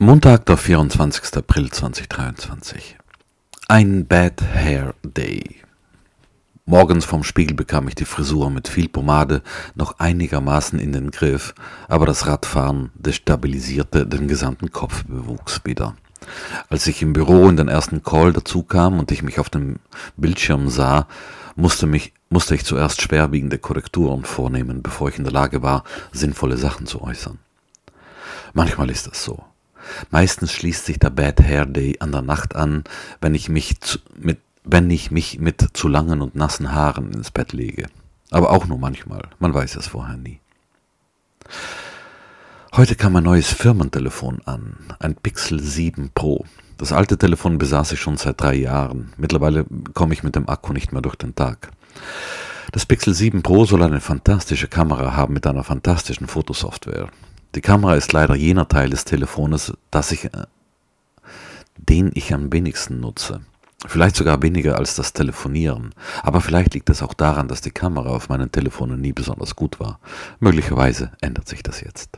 Montag, der 24. April 2023. Ein Bad Hair Day. Morgens vorm Spiegel bekam ich die Frisur mit viel Pomade noch einigermaßen in den Griff, aber das Radfahren destabilisierte den gesamten Kopfbewuchs wieder. Als ich im Büro in den ersten Call dazu kam und ich mich auf dem Bildschirm sah, musste ich zuerst schwerwiegende Korrekturen vornehmen, bevor ich in der Lage war, sinnvolle Sachen zu äußern. Manchmal ist das so. Meistens schließt sich der Bad Hair Day an der Nacht an, wenn ich mich mit zu langen und nassen Haaren ins Bett lege. Aber auch nur manchmal, man weiß es vorher nie. Heute kam ein neues Firmentelefon an, ein Pixel 7 Pro. Das alte Telefon besaß ich schon seit 3 Jahren. Mittlerweile komme ich mit dem Akku nicht mehr durch den Tag. Das Pixel 7 Pro soll eine fantastische Kamera haben mit einer fantastischen Fotosoftware. Die Kamera ist leider jener Teil des Telefones, den ich am wenigsten nutze. Vielleicht sogar weniger als das Telefonieren. Aber vielleicht liegt es auch daran, dass die Kamera auf meinen Telefonen nie besonders gut war. Möglicherweise ändert sich das jetzt.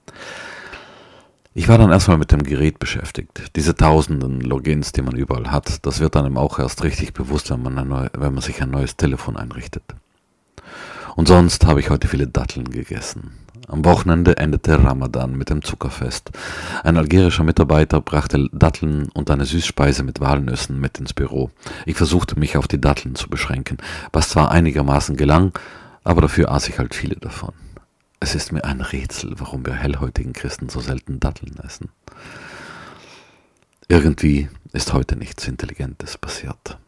Ich war dann erstmal mit dem Gerät beschäftigt. Diese tausenden Logins, die man überall hat, das wird einem auch erst richtig bewusst, wenn man sich ein neues Telefon einrichtet. Und sonst habe ich heute viele Datteln gegessen. Am Wochenende endete Ramadan mit dem Zuckerfest. Ein algerischer Mitarbeiter brachte Datteln und eine Süßspeise mit Walnüssen mit ins Büro. Ich versuchte mich auf die Datteln zu beschränken, was zwar einigermaßen gelang, aber dafür aß ich halt viele davon. Es ist mir ein Rätsel, warum wir hellhäutigen Christen so selten Datteln essen. Irgendwie ist heute nichts Intelligentes passiert.